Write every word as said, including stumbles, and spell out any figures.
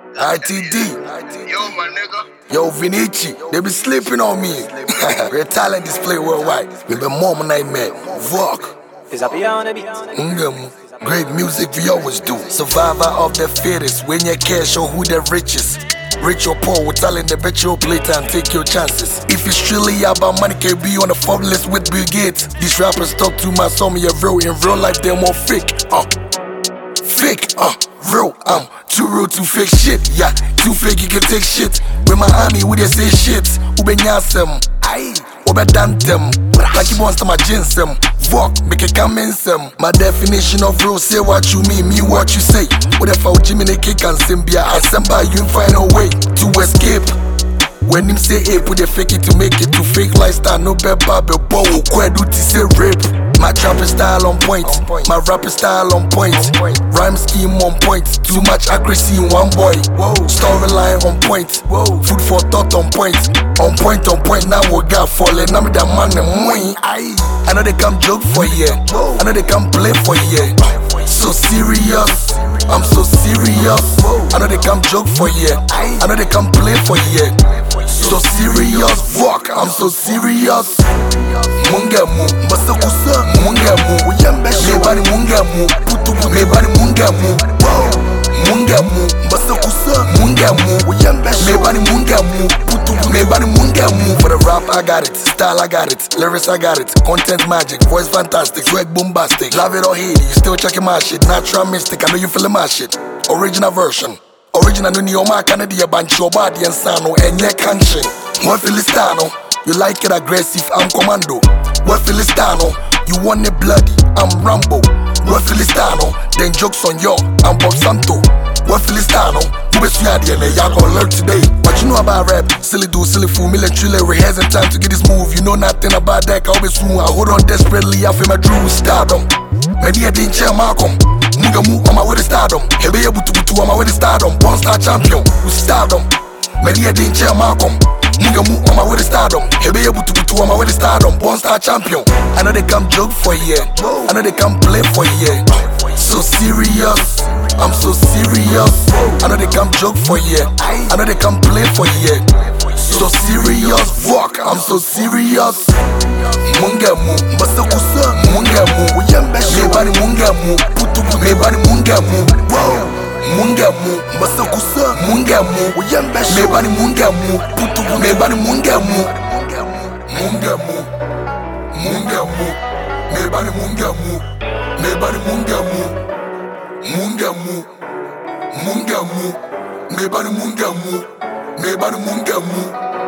I T D. Yo, my nigga. Yo, Vinici. They be sleeping on me. We're talent display worldwide. We be mom nightmare. Walk. Is up here on the beat? Ngam. Great music we always do. Survivor of the fittest. When you care, show who the richest. Rich or poor, we're telling the bet you'll play time, take your chances. If it's truly about money, can be on the phone list with Bill Gates. These rappers talk too much, some of you real. In real life, they're more fake. Uh, fake, uh, real. I'm too real to fake shit. Yeah, too fake, you can take shit. With my army, we they say shit. Ube nyasem, aye, ube dantem. Like you want to my ginsem. Walk, make it come in some. My definition of real, say what you mean, me what you say. What if I Jimmy the kick and Symbia? I send by you and find a way to escape. When him say hey, put a fake it to make it to fake lifestyle, no bad babble, bow, quite do to say rape. My trapper style on point, my rapper style on point, rhyme scheme on point, too much accuracy in one boy. Storyline on point, food for thought on point, on point on point. Now we got falling, now me that man and money. I know they come joke for you, I know they come play for you. So serious, I'm so serious. I know they come joke for you, I know they come play for you. So serious, fuck, I'm so serious. Mungamu, Masakusa, Mungamu, Mebani Mungamu, Putu, Mebani Mungamu, Mungamu, Masakusa, Mungamu, Mebani Mungamu, Putu, Mebani Mungamu. For the rap, I got it, style, I got it, lyrics, I got it, content magic, voice fantastic, swag bombastic. Love it or hate it, you still checking my shit, natural mystic, I know you feeling my shit. Original version. Original no Nioma Canada bunch your body and sano and your country. What Filistano, you like it aggressive, I'm commando. What Filistano, you want it bloody, I'm Rambo. What Filistano, then jokes on yo, I'm Bob Santo. What Filistano, you be sweaty and y'all gonna learn today. What you know about rap? Silly do, silly fool, military rehearsing time to get this move. You know nothing about that, I'll be soon. I hold on desperately, I feel my dream stardom. Many I didn't share Malcolm. Mungamu on my way to stardom. He'll be able to go to on my way to stardom. One star champion with stardom. Many I didn't share Malcolm. Mungamu on my way to stardom. He'll be able to go to on my way to stardom. One star champion. I know they come joke for you. I know they come play for you. So serious, I'm so serious. I know they come joke for you. I know they come play for you. So serious, fuck, I'm so serious. Mungamu, Masakusa, Mungamu, Mebani Mungamu, Putu, Mebani Mungamu, Mungamu, Masakusa, Mungamu, Mebani Mungamu, Putu, Mebani Mungamu, Mungamu, Mungamu, Mebani Mungamu, Mebani Mungamu, Mungamu, Mungamu, Mebani Mungamu, Mebani Mungamu.